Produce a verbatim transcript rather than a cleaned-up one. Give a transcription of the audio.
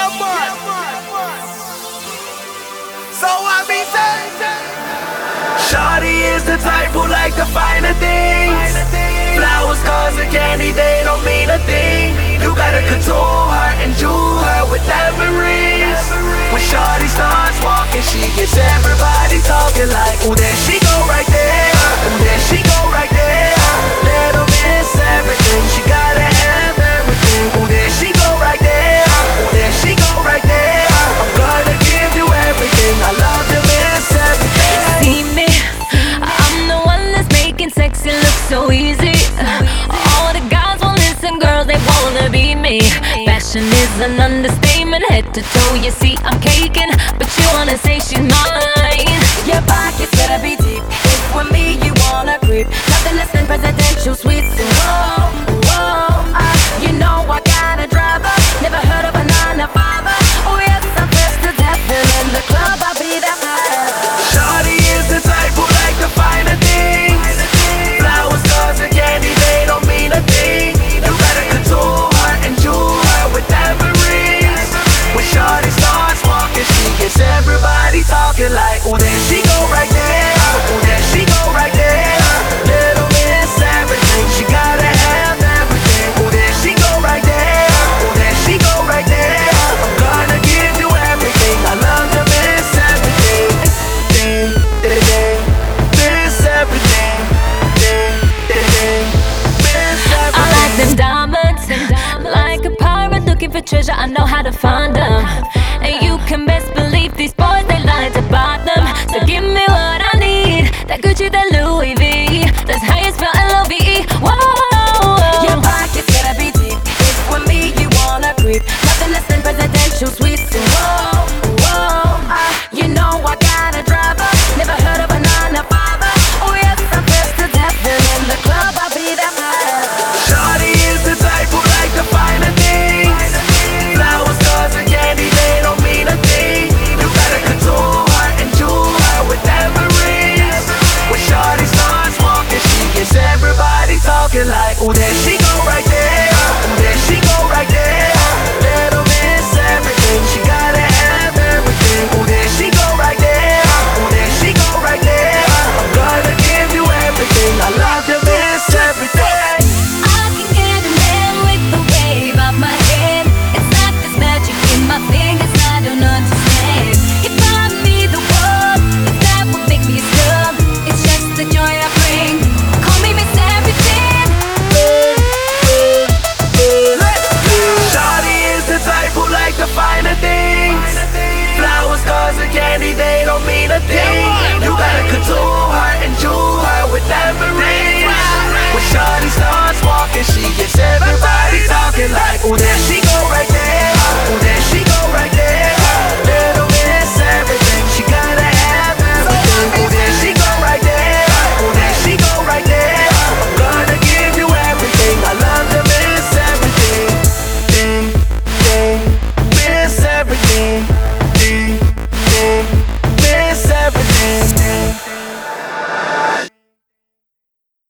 So I be saying, shawty is the type who like the finer things. Flowers, cars, and candy, they don't mean a thing. You gotta control her and jewel her with diamond rings. When shawty starts walking, she gets everybody talking like, ooh, there she go right there, ooh, there she go right there. Little miss everything, she gotta have everything. Ooh, there she go right there, ooh, there she go right there. I'm gonna give you everything, I love to miss everything. See me, I'm the one that's making sexy look so easy. All the guys won't listen, girls, they wanna be me. Fashion is an understatement, head to toe, you see I'm caking, but you wanna say she's mine. Your pockets better be deep. If with me you wanna creep, nothing less than presidential suites. And whoa, whoa, uh, you know I got a driver. Never heard of a nine to fiver. Oh yes, I'm first to death, and in the club I'll be that high. Shawty is the type who like the finer things. Flowers, cars, and candy, they don't mean a thing. You gotta control her and jewel her with diamond rings. When shawty starts walking, she gets everybody talking like, ooh, there she go right there, ooh, there she go right there. Little miss everything, she gotta have everything. Ooh, there she go right there, ooh, there she go right there. I'm gonna give you everything, I love to miss everything. Ding, ding, ding, miss everything. Ding, ding, ding, miss I like them everything. diamonds, like a pirate looking for treasure, I know how to find them. And you can best believe these boys, they like to buy them. So give me what I need, that Gucci, that Louis V, that's how you spell L O V E. Whoa, Your pockets better be deep. If with me you wanna creep, nothing less than presidential suites. And whoa, whoa, uh, you know I got a driver. Never heard of a nine to fiver. Oh yes, I'm first to death, and in the club I'll be that high. Shawty is the type who like the finer things. Flowers, cars, and candy, they don't mean a thing. You gotta control her and jewel her with diamond rings. When shawty starts walking, she gets everybody talking like, ooh, there she go right there, ooh, there she go right there. Little miss everything, she gotta have everything. Ooh, there she go right there, ooh, there she go right there. I'm gonna give you everything, I love to miss everything. I can get a man with the wave of my head. It's like this magic in my fingers, I don't understand. If I be the one, if that would make me stop, it's just the joy I bring. Call me Miss Everything. Shawty is the type who like the finer things. Flowers, cars, and candy, they don't mean a thing. You gotta control her and jewel her with diamond